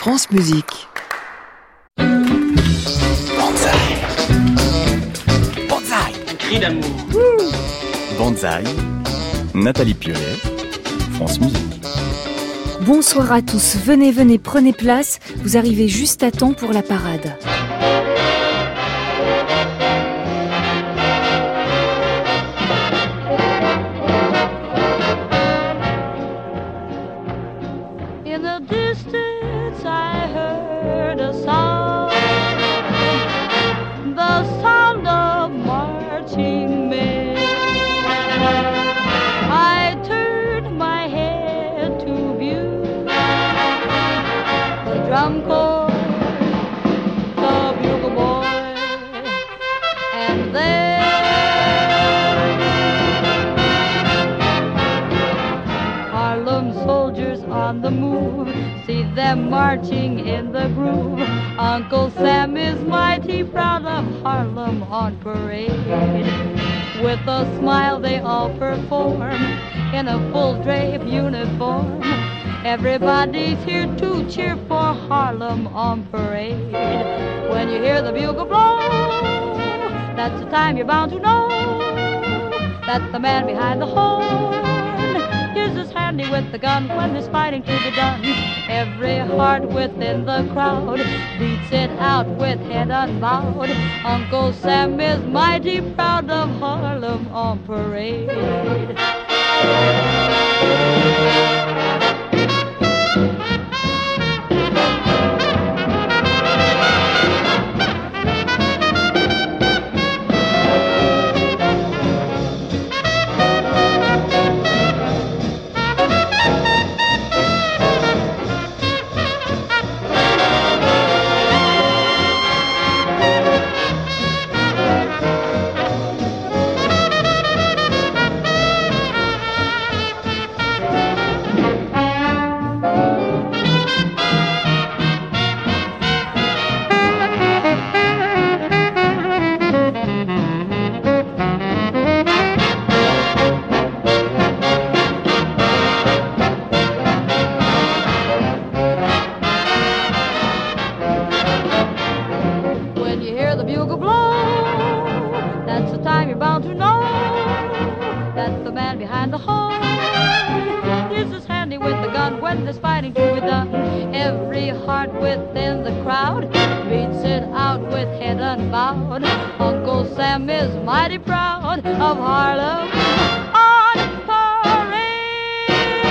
France Musique. Banzai. Banzai. Un cri d'amour. Banzai. Nathalie Piolet, France Musique. Bonsoir à tous, venez, prenez place, vous arrivez juste à temps pour la parade. In the distance I heard a sound, the sound of marching men. I turned my head to view the drum corps, the bugle boy, and then Harlem soldiers on the move, see them marching in the groove. Uncle Sam is mighty proud of Harlem on parade. With a smile they all perform in a full drape uniform. Everybody's here to cheer for Harlem on parade. When you hear the bugle blow, that's the time you're bound to know that the man behind the horn is as handy with the gun when there's fighting to be done. Every heart within the crowd beats it out with head unbowed. Uncle Sam is mighty proud of Harlem on parade. Uncle Sam is mighty proud of Harlem on parade.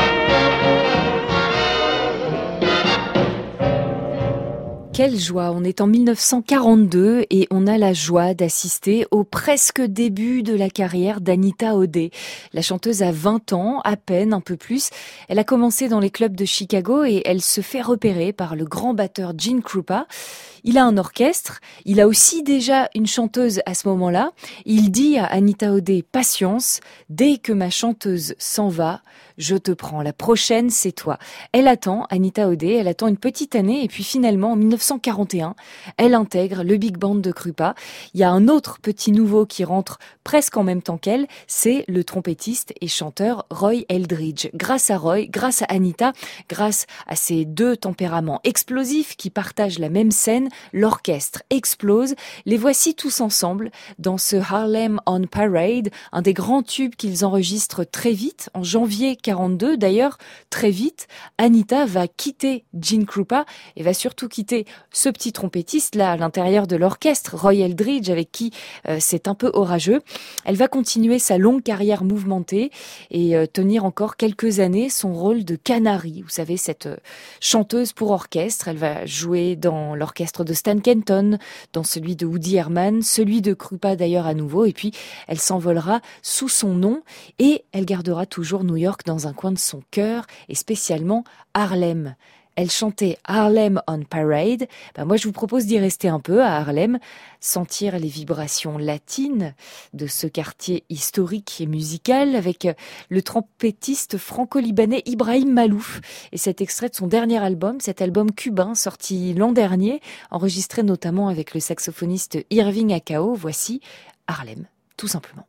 Quelle joie, on est en 1942 et on a la joie d'assister au presque début de la carrière d'Anita O'Day. La chanteuse a 20 ans, à peine, un peu plus. Elle a commencé dans les clubs de Chicago et elle se fait repérer par le grand batteur Gene Krupa. Il a un orchestre, il a aussi déjà une chanteuse à ce moment-là. Il dit à Anita O'Day, patience, dès que ma chanteuse s'en va, je te prends. La prochaine, c'est toi. Elle attend, Anita O'Day, elle attend une petite année et puis finalement, en 1941, elle intègre le big band de Krupa. Il y a un autre petit nouveau qui rentre presque en même temps qu'elle, c'est le trompettiste et chanteur Roy Eldridge. Grâce à Roy, grâce à Anita, grâce à ces deux tempéraments explosifs qui partagent la même scène, l'orchestre explose. Les voici tous ensemble dans ce Harlem on Parade, un des grands tubes qu'ils enregistrent très vite, en janvier 42. D'ailleurs, très vite, Anita va quitter Gene Krupa et va surtout quitter ce petit trompettiste là à l'intérieur de l'orchestre, Roy Eldridge, avec qui c'est un peu orageux. Elle va continuer sa longue carrière mouvementée et tenir encore quelques années son rôle de canary. Vous savez, cette chanteuse pour orchestre. Elle va jouer dans l'orchestre de Stan Kenton, dans celui de Woody Herman, celui de Krupa d'ailleurs à nouveau, et puis elle s'envolera sous son nom et elle gardera toujours New York dans un coin de son cœur et spécialement Harlem. Elle chantait Harlem on Parade. Moi, je vous propose d'y rester un peu à Harlem, sentir les vibrations latines de ce quartier historique et musical avec le trompettiste franco-libanais Ibrahim Malouf. Et cet extrait de son dernier album, cet album cubain sorti l'an dernier, enregistré notamment avec le saxophoniste Irving Akao. Voici Harlem, tout simplement.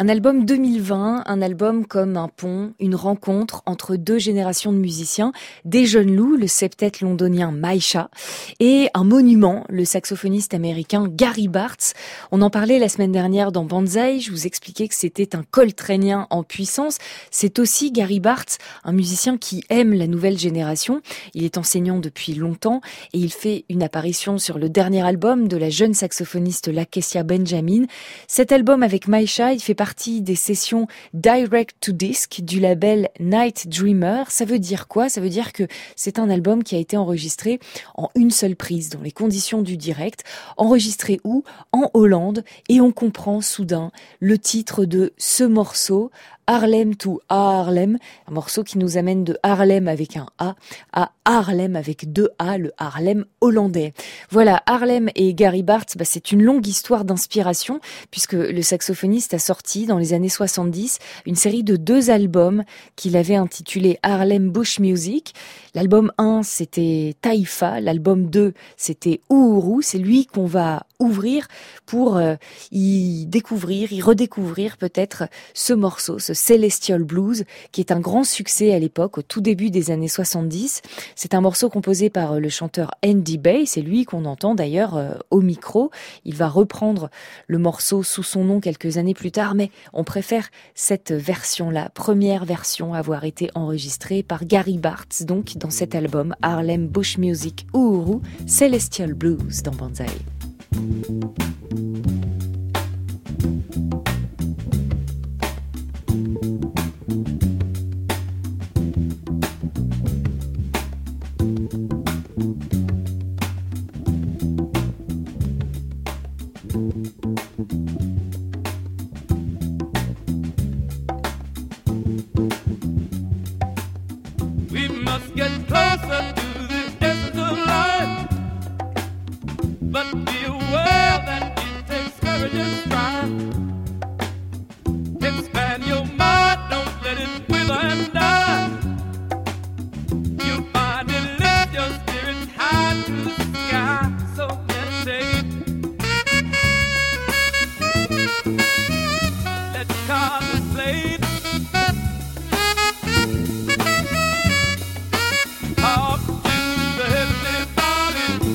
Un album 2020, un album comme un pont, une rencontre entre deux générations de musiciens, des jeunes loups, le septet londonien Maisha, et un monument, le saxophoniste américain Gary Bartz. On en parlait la semaine dernière dans Banzai, je vous expliquais que c'était un coltranien en puissance. C'est aussi Gary Bartz, un musicien qui aime la nouvelle génération. Il est enseignant depuis longtemps et il fait une apparition sur le dernier album de la jeune saxophoniste Lakecia Benjamin. Cet album avec Maisha, il fait partie des sessions Direct to Disc du label Night Dreamer. Ça veut dire quoi? Ça veut dire que c'est un album qui a été enregistré en une seule prise, dans les conditions du direct. Enregistré où? En Hollande. Et on comprend soudain le titre de ce morceau, Harlem to Harlem, un morceau qui nous amène de Harlem avec un A à Harlem avec deux A, le Harlem hollandais. Voilà, Harlem et Gary Bartz, c'est une longue histoire d'inspiration puisque le saxophoniste a sorti dans les années 70 une série de 2 albums qu'il avait intitulés Harlem Bush Music. L'album 1, c'était Taïfa, l'album 2, c'était Uhuru. C'est lui qu'on va ouvrir pour y redécouvrir peut-être ce morceau, ce Celestial Blues, qui est un grand succès à l'époque, au tout début des années 70. C'est un morceau composé par le chanteur Andy Bay, c'est lui qu'on entend d'ailleurs au micro. Il va reprendre le morceau sous son nom quelques années plus tard, mais on préfère cette version-là, première version à avoir été enregistrée par Gary Bartz, donc dans cet album Harlem Bush Music Uhuru, Celestial Blues dans Banzai. We must get closer to the essence of life, but be aware that it takes courage and strive. Expand your mind, don't let it wither and die. You'll find it lift your spirits high to the sky. So meditate. Let's contemplate. Talk to the heavenly bodies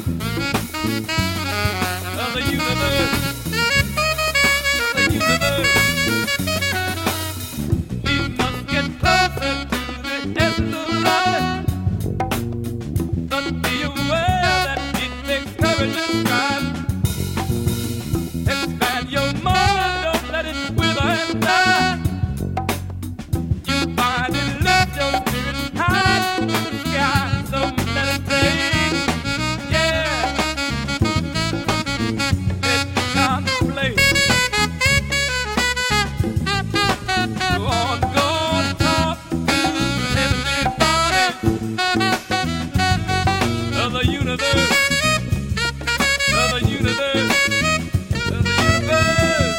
of the universe. We must get closer to the essence of life, but be aware that it takes courage and strive. Expand your mind, don't let it wither and die. You find it lift your spirit high to the sky. So meditate, yeah. Let's contemplate. Go on, talk to the heavenly bodies of the universe, of the universe, of the universe.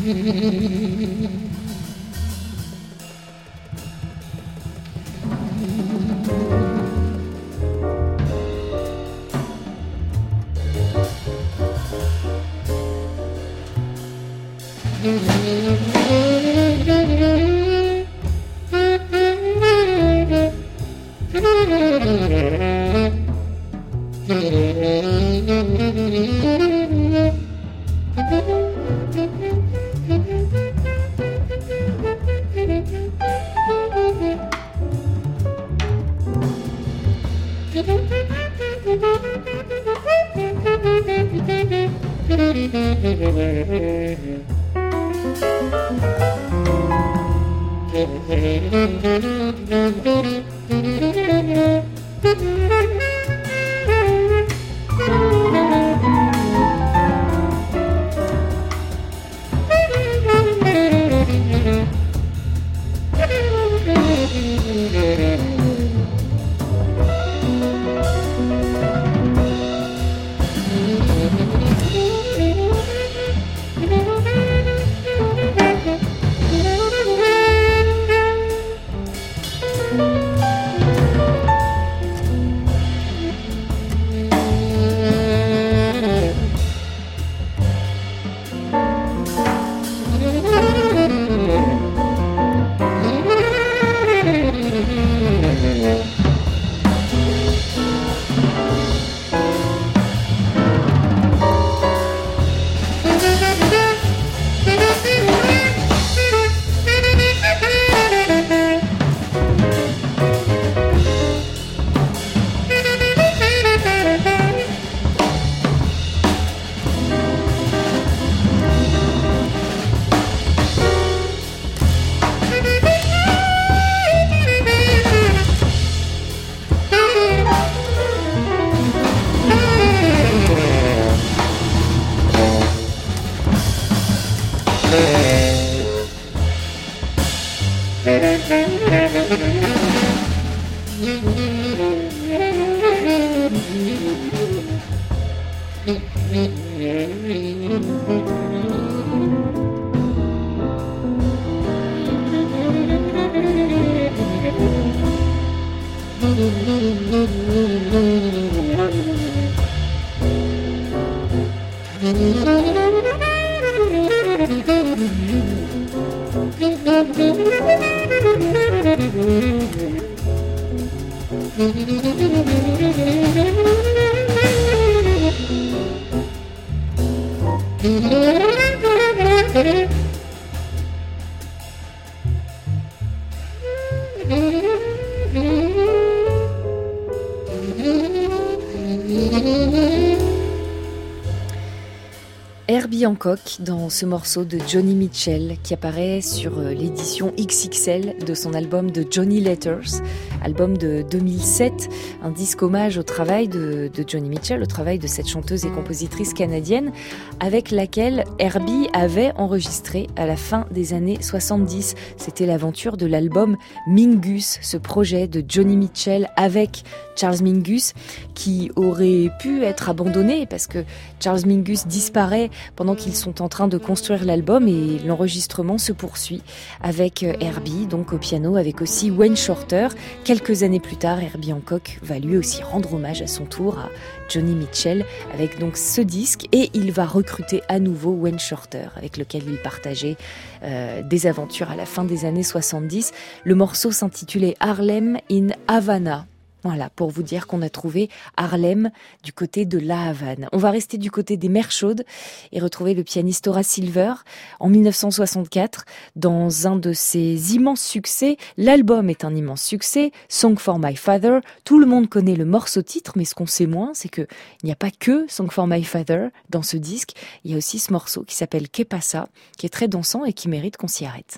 Herbie Hancock dans ce morceau de Joni Mitchell qui apparaît sur l'édition XXL de son album de Johnny Letters, album de 2007, un disque hommage au travail de Joni Mitchell, au travail de cette chanteuse et compositrice canadienne avec laquelle Herbie avait enregistré à la fin des années 70. C'était l'aventure de l'album Mingus, ce projet de Joni Mitchell avec Charles Mingus qui aurait pu être abandonné parce que Charles Mingus disparaît pendant qu'ils sont en train de construire l'album et l'enregistrement se poursuit avec Herbie, donc au piano, avec aussi Wayne Shorter. Quelques années plus tard, Herbie Hancock va lui aussi rendre hommage à son tour à Joni Mitchell avec donc ce disque et il va recruter à nouveau Wayne Shorter avec lequel il partageait des aventures à la fin des années 70. Le morceau s'intitulait Harlem in Havana. Voilà, pour vous dire qu'on a trouvé Harlem du côté de La Havane. On va rester du côté des Mers Chaudes et retrouver le pianiste Horace Silver en 1964 dans un de ses immenses succès. L'album est un immense succès, Song for My Father. Tout le monde connaît le morceau titre, mais ce qu'on sait moins, c'est que il n'y a pas que Song for My Father dans ce disque. Il y a aussi ce morceau qui s'appelle Que Pasa, qui est très dansant et qui mérite qu'on s'y arrête.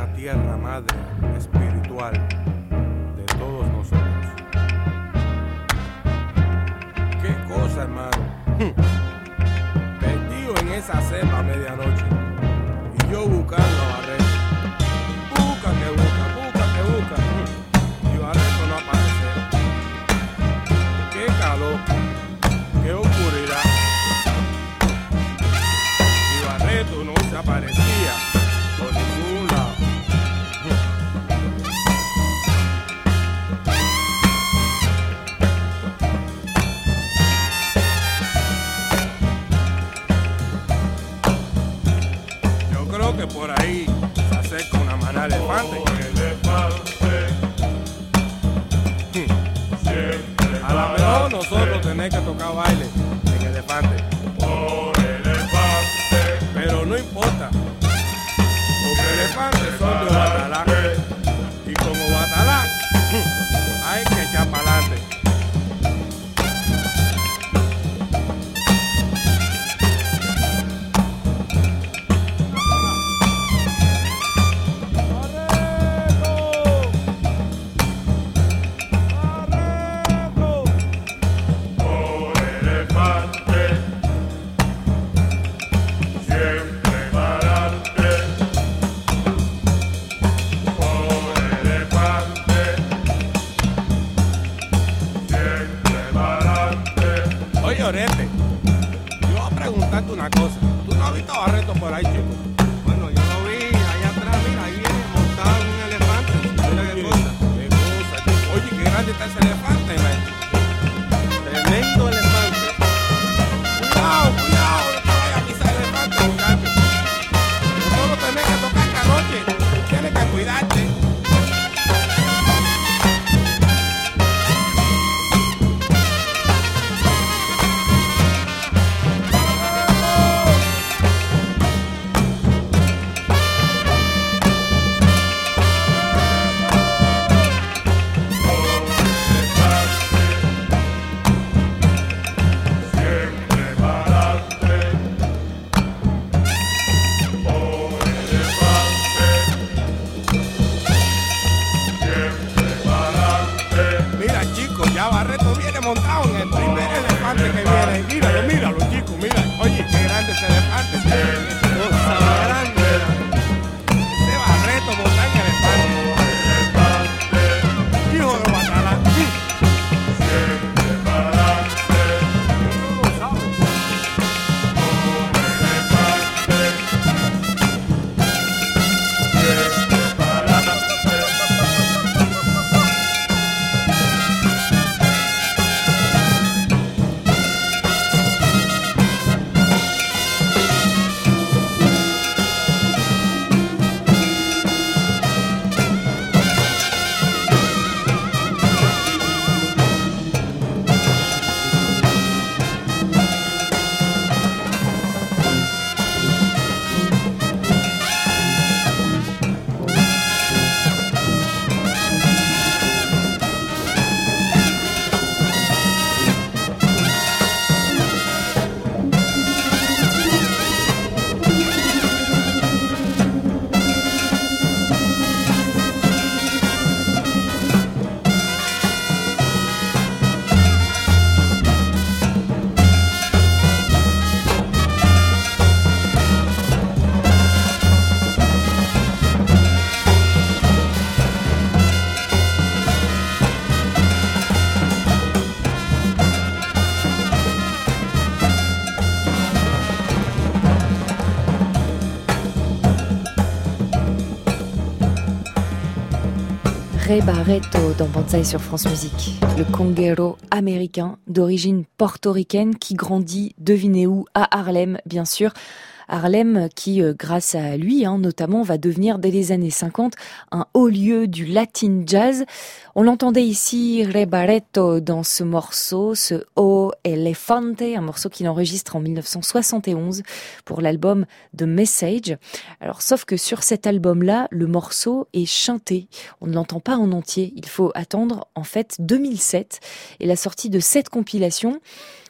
la tierra madre espiritual de todos nosotros. Qué cosa, hermano. Perdido en esa selva a medianoche y yo buscando a Barreto. Busca que busca. Y Barreto no aparece. Qué calor, qué oscuridad. Y Barreto no se aparecía por ningún lado. Yo creo que por ahí se acerca una manada de elefantes. A lo mejor nosotros tenemos que tocar baile en elefante. Pero no importa, porque elefantes son de Batalá. Y como Batalá, hay que echar para adelante. Oye, Orete, yo voy a preguntarte una cosa. ¿Tú no has visto a Barreto por ahí, chico? Bueno, yo lo vi allá atrás, mira, ahí viene montado en un elefante. Mira qué cosa. Qué cosa, chico. Oye, qué grande está ese elefante, man. Tremendo elefante. Cuidado, no te vayas a pisar el elefante, muchachos. Nosotros tenemos que tocar esta noche. Tienes que cuidarte. Mira, chicos, ya Barreto viene montado en el primer elefante que viene. Míralo, chicos, mira. Oye, qué grande ese elefante. Qué cosa grande. Ese Barreto montado en elefante. Hijo de Batalá. No lo sabe. Ray Barretto dans Banzai sur France Musique, le conguero américain d'origine portoricaine qui grandit, devinez où, à Harlem bien sûr. Harlem qui, grâce à lui, notamment, va devenir dès les années 50 un haut lieu du Latin Jazz. On l'entendait ici, Ray Barretto, dans ce morceau, ce O Elefante, un morceau qu'il enregistre en 1971 pour l'album The Message. Alors, sauf que sur cet album-là, le morceau est chanté. On ne l'entend pas en entier. Il faut attendre, en fait, 2007 et la sortie de cette compilation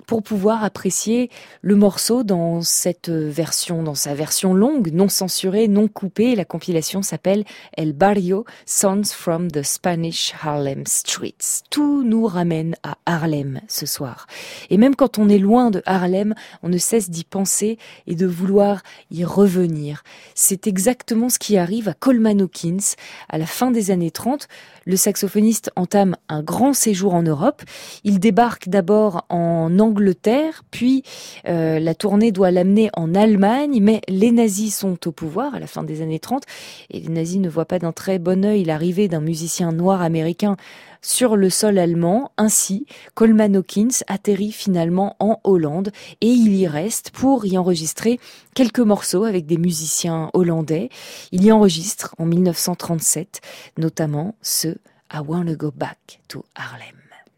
pour pouvoir apprécier le morceau dans cette version, dans sa version longue, non censurée, non coupée. La compilation s'appelle El Barrio, Sounds from the Spanish Harlem Streets. Tout nous ramène à Harlem ce soir. Et même quand on est loin de Harlem, on ne cesse d'y penser et de vouloir y revenir. C'est exactement ce qui arrive à Coleman Hawkins. À la fin des années 30, le saxophoniste entame un grand séjour en Europe. Il débarque d'abord en Angleterre, puis la tournée doit l'amener en Allemagne, mais les nazis sont au pouvoir à la fin des années 30, et les nazis ne voient pas d'un très bon œil l'arrivée d'un musicien noir américain sur le sol allemand. Ainsi, Coleman Hawkins atterrit finalement en Hollande et il y reste pour y enregistrer quelques morceaux avec des musiciens hollandais. Il y enregistre en 1937 notamment ce I Wanna Go Back to Harlem.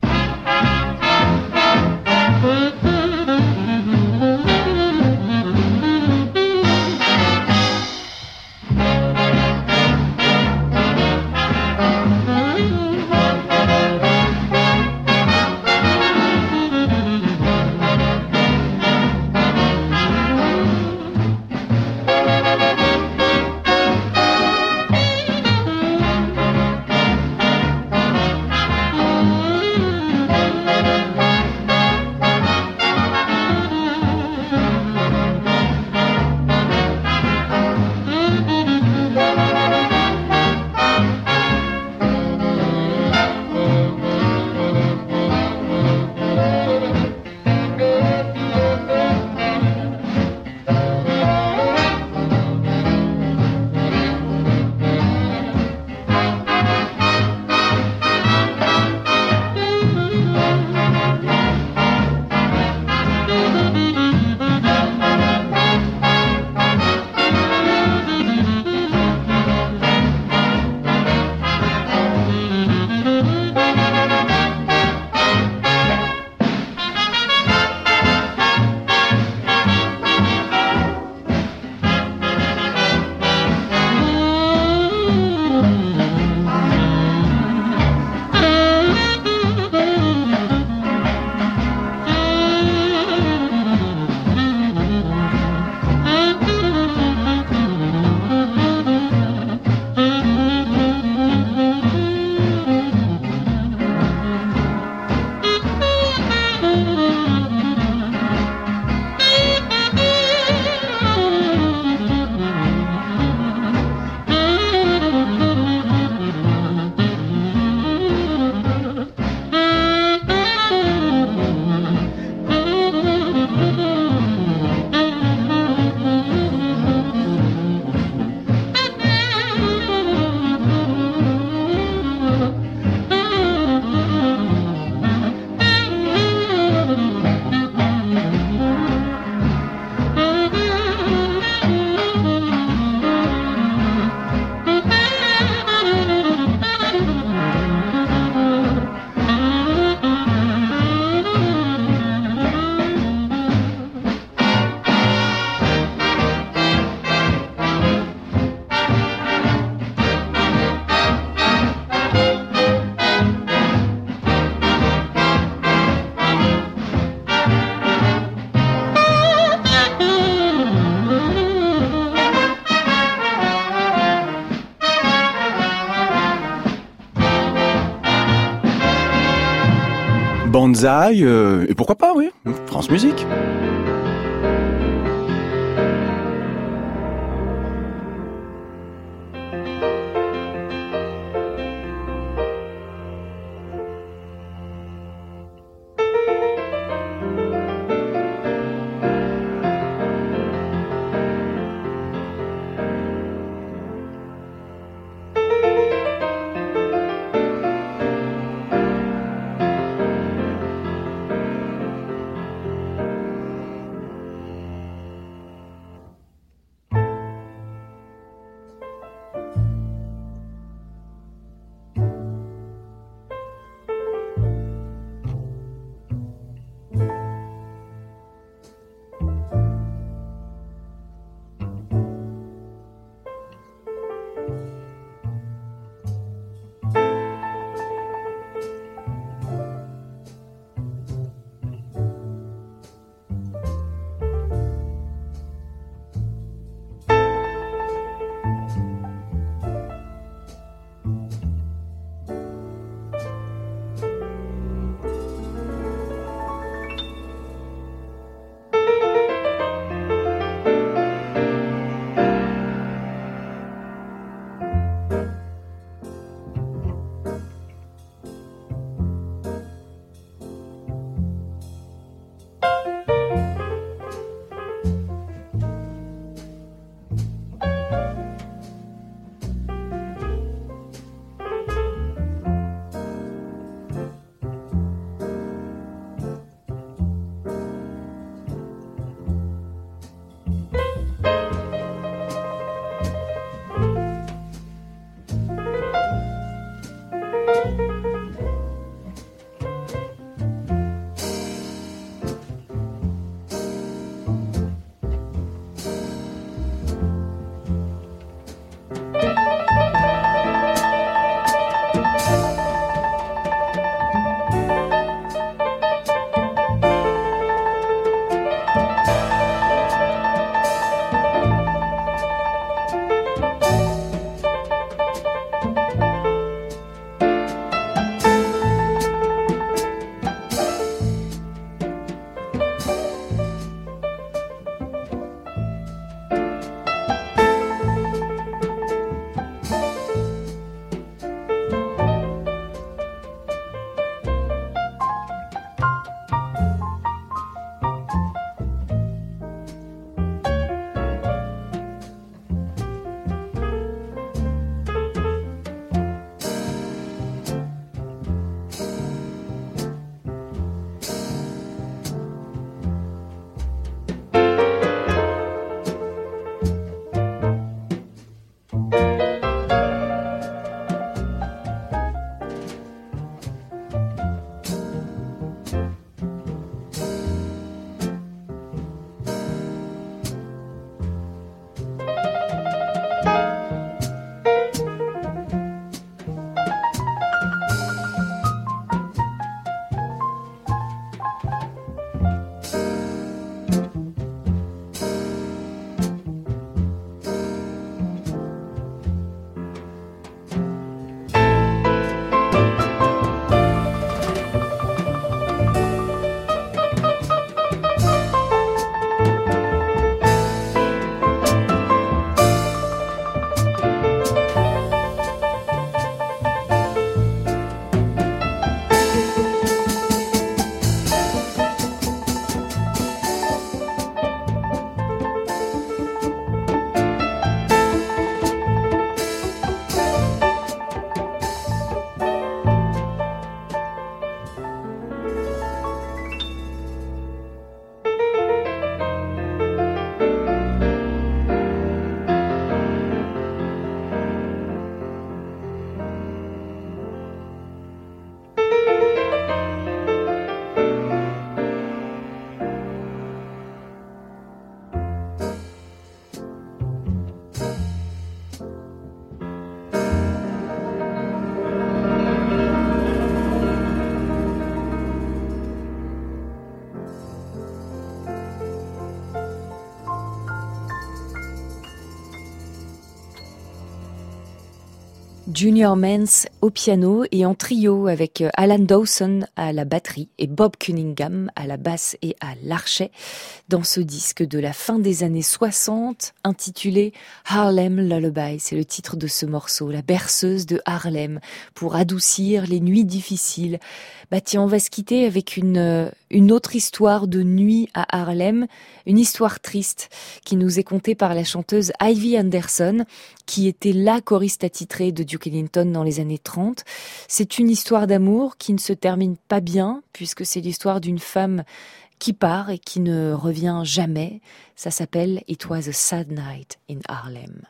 Banzai, et pourquoi pas, oui, France Musique. Junior Mance au piano et en trio avec Alan Dawson à la batterie et Bob Cunningham à la basse et à l'archet dans ce disque de la fin des années 60 intitulé Harlem Lullaby. C'est le titre de ce morceau, la berceuse de Harlem pour adoucir les nuits difficiles. Tiens, on va se quitter avec une autre histoire de nuit à Harlem, une histoire triste qui nous est contée par la chanteuse Ivy Anderson, qui était la choriste attitrée de Duke Ellington dans les années 30. C'est une histoire d'amour qui ne se termine pas bien, puisque c'est l'histoire d'une femme qui part et qui ne revient jamais. Ça s'appelle It Was a Sad Night in Harlem.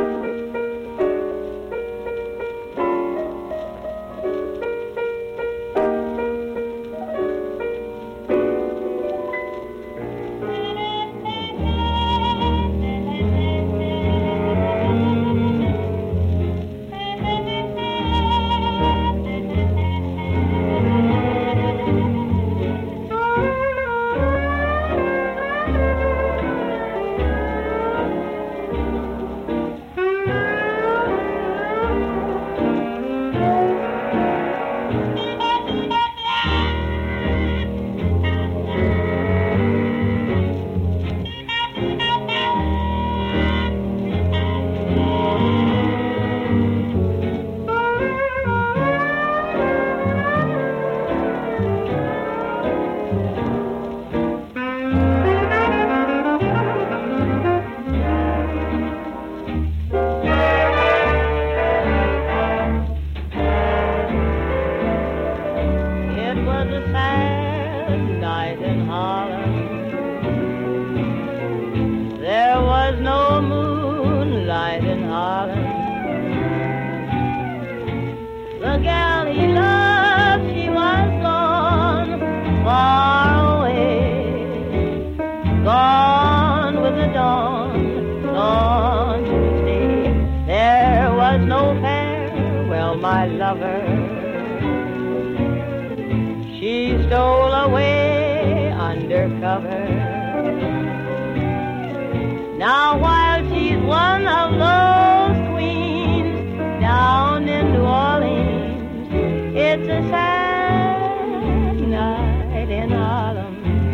Now while she's one of those queens down in New Orleans, it's a sad night in Harlem.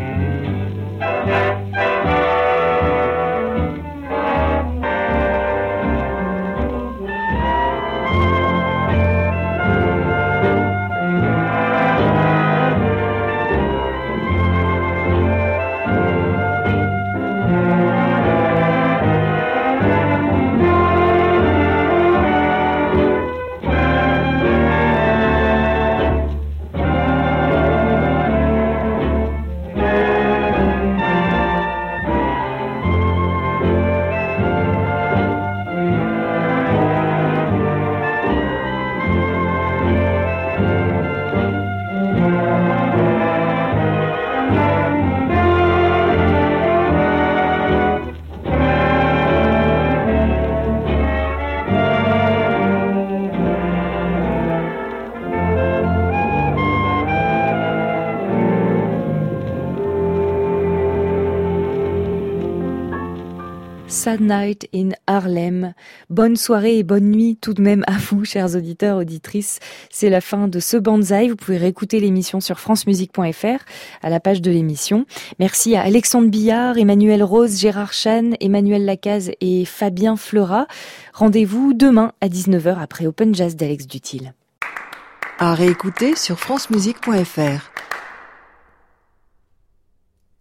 Sad Night in Harlem. Bonne soirée et bonne nuit tout de même à vous, chers auditeurs, auditrices. C'est la fin de ce Banzai. Vous pouvez réécouter l'émission sur francemusique.fr à la page de l'émission. Merci à Alexandre Billard, Emmanuel Rose, Gérard Chan, Emmanuel Lacaze et Fabien Fleurat. Rendez-vous demain à 19h après Open Jazz d'Alex Dutil. À réécouter sur francemusique.fr.